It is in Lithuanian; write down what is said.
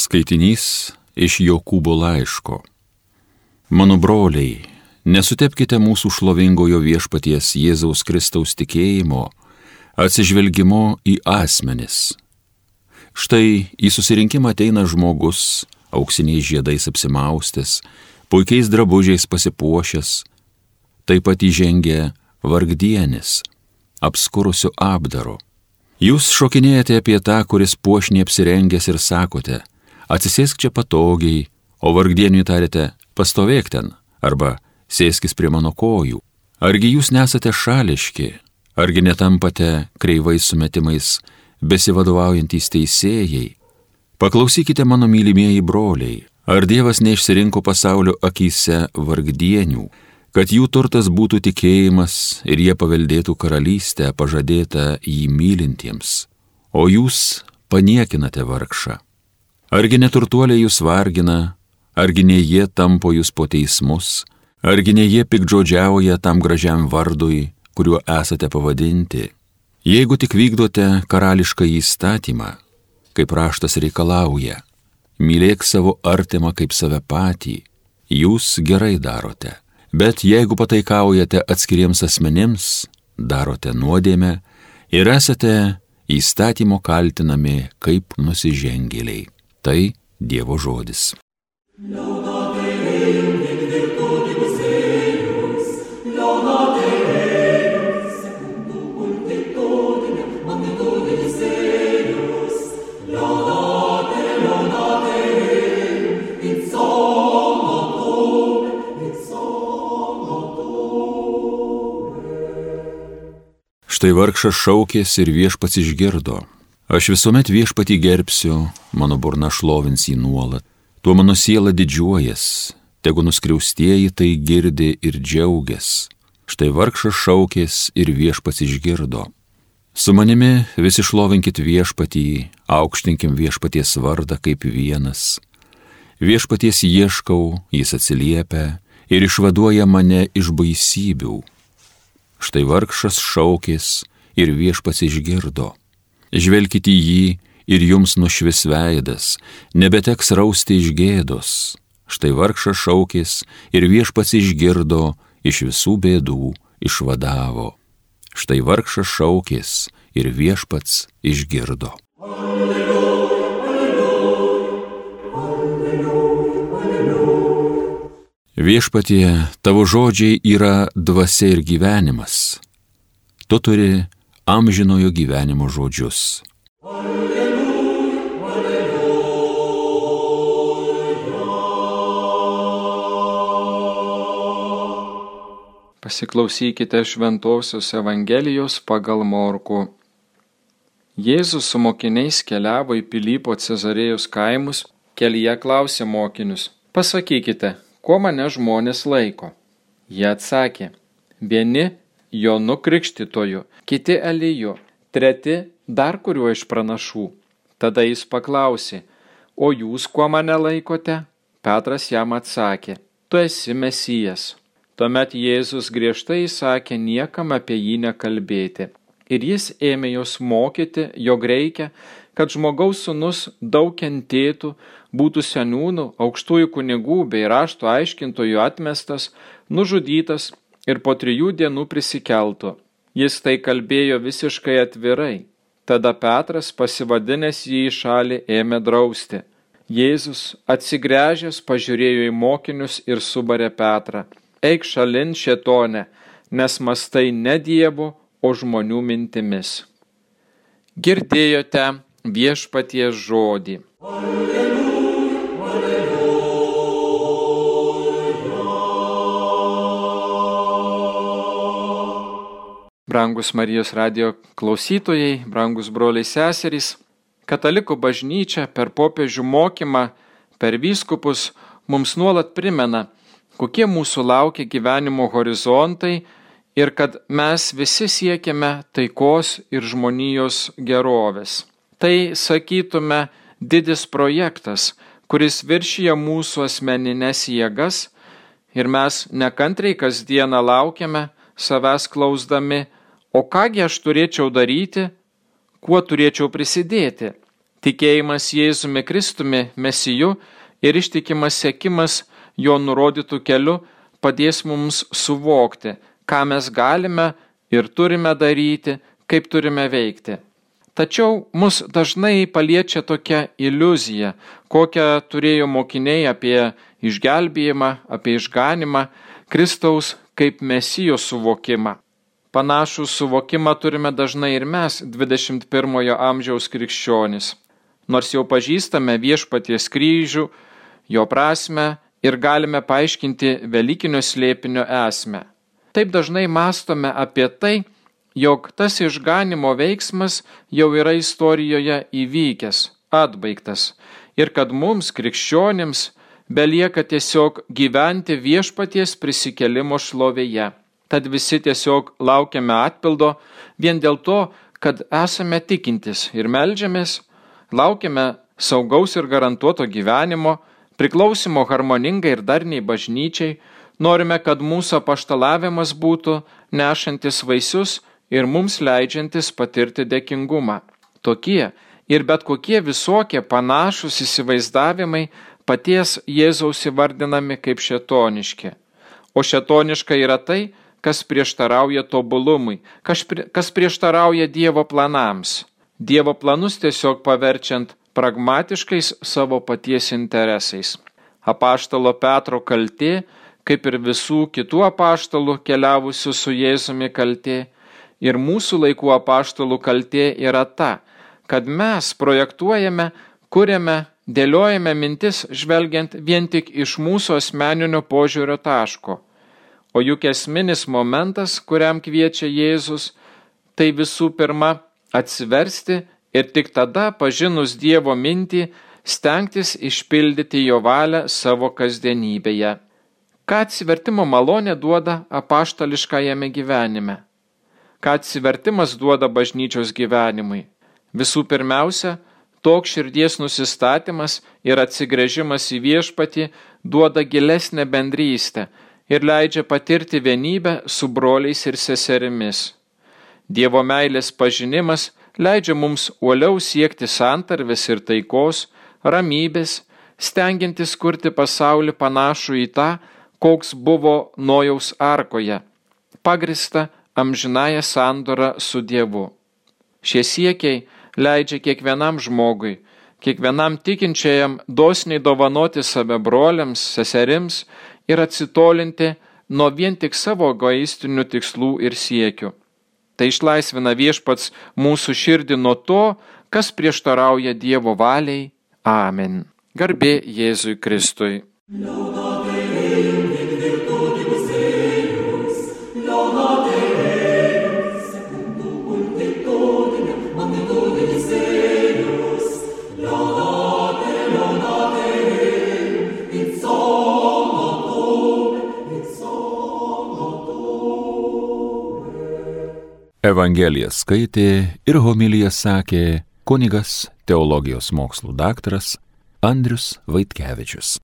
Skaitinys iš Jokūbo laiško. Mano broliai, nesutepkite mūsų šlovingojo viešpaties Jėzaus Kristaus tikėjimo, atsižvelgimo į asmenis. Štai į susirinkimą ateina žmogus, auksiniais žiedais apsimaustęs, puikiais drabužiais pasipuošęs, taip pat įžengia vargdienis, apskurusiu apdaru. Jūs šokinėjate apie tą, kuris puošniai apsirengęs ir sakote: atsisėsk čia patogiai, o vargdieniui tarėte: pastovėk ten, arba sėskis prie mano kojų. Argi jūs nesate šališki, argi netampate kreivais sumetimais besivadovaujantys teisėjai? Paklausykite, mano mylimieji broliai, ar Dievas neišsirinko pasaulio akyse vargdienių, kad jų turtas būtų tikėjimas ir jie paveldėtų karalystę pažadėtą jį mylintiems, o jūs paniekinate vargšą. Argi neturtuoliai jūs vargina, argi ne jie tampo jūs po teismus, argi ne jie piktžodžiauja tam gražiam vardui, kuriuo esate pavadinti? Jeigu tik vykdote karališką įstatymą, kaip raštas reikalauja, mylėk savo artimą kaip save patį, jūs gerai darote. Bet jeigu pataikaujate atskiriems asmenims, darote nuodėmę ir esate įstatymo kaltinami kaip nusižengėliai. Tai Dievo žodis. Štai vargšas šaukės ir viešpats išgirdo. Aš visuomet viešpatį gerbsiu, mano burna šlovins jį nuolat. Tuo mano siela didžiuojas, tegu nuskriaustieji tai girdi ir džiaugias. Štai vargšas šaukės ir viešpats išgirdo. Su manimi visi šlovinkit viešpatį, aukštinkim viešpaties vardą kaip vienas. Viešpaties ieškau, jis atsiliepia ir išvaduoja mane iš baisybių. Štai vargšas šaukės ir viešpats išgirdo. Žvelkite į jį ir jums nušvis veidas, nebeteks rausti iš gėdos. Štai vargšas šaukės ir viešpats išgirdo, iš visų bėdų išvadavo. Štai vargšas šaukės ir viešpats išgirdo. Viešpatie, tavo žodžiai yra dvasia ir gyvenimas. Tu turi amžinojo gyvenimo žodžius. Pasiklausykite Šventosios Evangelijos pagal Morkų. Jėzus su mokiniais keliavo į Pilypo Cezarėjos kaimus, kelyje klausė mokinius: pasakykite, kuo mane žmonės laiko? Jie atsakė: vieni Jonu Krikštytoju, kiti Eliju, treti dar kuriuo iš pranašų. Tada jis paklausė: o jūs kuo mane laikote? Petras jam atsakė: tu esi Mesijas. Tuomet Jėzus griežtai įsakė niekam apie jį nekalbėti. Ir jis ėmė juos mokyti, jog reikia, kad žmogaus sūnus daug kentėtų, būtų seniūnų, aukštųjų kunigų bei rašto aiškintojų atmestas, nužudytas ir po 3 dienų prisikeltų. Jis tai kalbėjo visiškai atvirai. Tada Petras, pasivadinęs jį į šalį, ėmė drausti. Jėzus, atsigręžęs, pažiūrėjo į mokinius ir subarė Petrą: eik šalin, šėtone, nes mąstai ne Dievo, o žmonių mintimis. Girdėjote viešpaties žodį. Brangus Marijos radijo klausytojai, brangus broliai seserys, Katalikų bažnyčia per popiežių mokymą, per vyskupus mums nuolat primena, kokie mūsų laukia gyvenimo horizontai ir kad mes visi siekiame taikos ir žmonijos gerovės. Tai, sakytume, didis projektas, kuris viršija mūsų asmeninės jėgas ir mes nekantriai kasdieną laukiame, savęs klausdami: o kągi aš turėčiau daryti, kuo turėčiau prisidėti? Tikėjimas Jėzumi Kristumi, Mesiju ir ištikimas sekimas jo nurodytų keliu padės mums suvokti, ką mes galime ir turime daryti, kaip turime veikti. Tačiau mus dažnai paliečia tokia iliuzija, kokią turėjo mokiniai apie išgelbėjimą, apie išganimą, Kristaus kaip Mesijo suvokimą. Panašų suvokimą turime dažnai ir mes, 21 amžiaus krikščionys. Nors jau pažįstame Viešpaties kryžių, jo prasmę ir galime paaiškinti Velykinio slėpinio esmę. Taip dažnai mąstome apie tai, jog tas išganimo veiksmas jau yra istorijoje įvykęs, atbaigtas ir kad mums, krikščionims, belieka tiesiog gyventi Viešpaties prisikėlimo šlovėje. Tad visi tiesiog laukiame atpildo vien dėl to, kad esame tikintis ir meldžiamės, laukiame saugaus ir garantuoto gyvenimo, priklausimo harmoningai ir darniai bažnyčiai, norime, kad mūsų apaštalavimas būtų nešantis vaisius ir mums leidžiantis patirti dėkingumą. Tokie ir bet kokie visokie panašūs įsivaizdavimai paties Jėzaus įvardinami kaip šėtoniški. O šėtoniška yra tai, kas prieštarauja tobulumui, kas prieštarauja Dievo planams. Dievo planus tiesiog paverčiant pragmatiškais savo paties interesais. Apaštalo Petro kaltė, kaip ir visų kitų apaštalų keliavusių su Jėzumi kaltė, ir mūsų laikų apaštalų kaltė yra ta, kad mes projektuojame, kuriame, dėliojame mintis žvelgiant vien tik iš mūsų asmeninio požiūrio taško. O juk esminis momentas, kuriam kviečia Jėzus, tai visų pirma atsiversti ir tik tada, pažinus Dievo mintį, stengtis išpildyti jo valią savo kasdienybėje. Ką atsivertimo malonė duoda apaštališkajame gyvenime? Ką atsivertimas duoda bažnyčios gyvenimui? Visų pirmiausia, toks širdies nusistatymas ir atsigręžimas į Viešpatį duoda gilesnę bendrystę ir leidžia patirti vienybę su broliais ir seserimis. Dievo meilės pažinimas leidžia mums uoliau siekti santarvės ir taikos, ramybės, stengiantis kurti pasaulį panašų į tą, koks buvo Nojaus arkoje, pagrįsta amžinąją sandorą su Dievu. Šie siekiai leidžia kiekvienam žmogui, kiekvienam tikinčiajam dosniai dovanoti save broliams, seserims ir atsitolinti nuo vien tik savo egoistinių tikslų ir siekių. Tai išlaisvina Viešpats mūsų širdį nuo to, kas prieštarauja Dievo valiai. Amen. Garbė Jėzui Kristui. Evangeliją skaitė ir homiliją sakė kunigas, teologijos mokslų daktaras Andrius Vaitkevičius.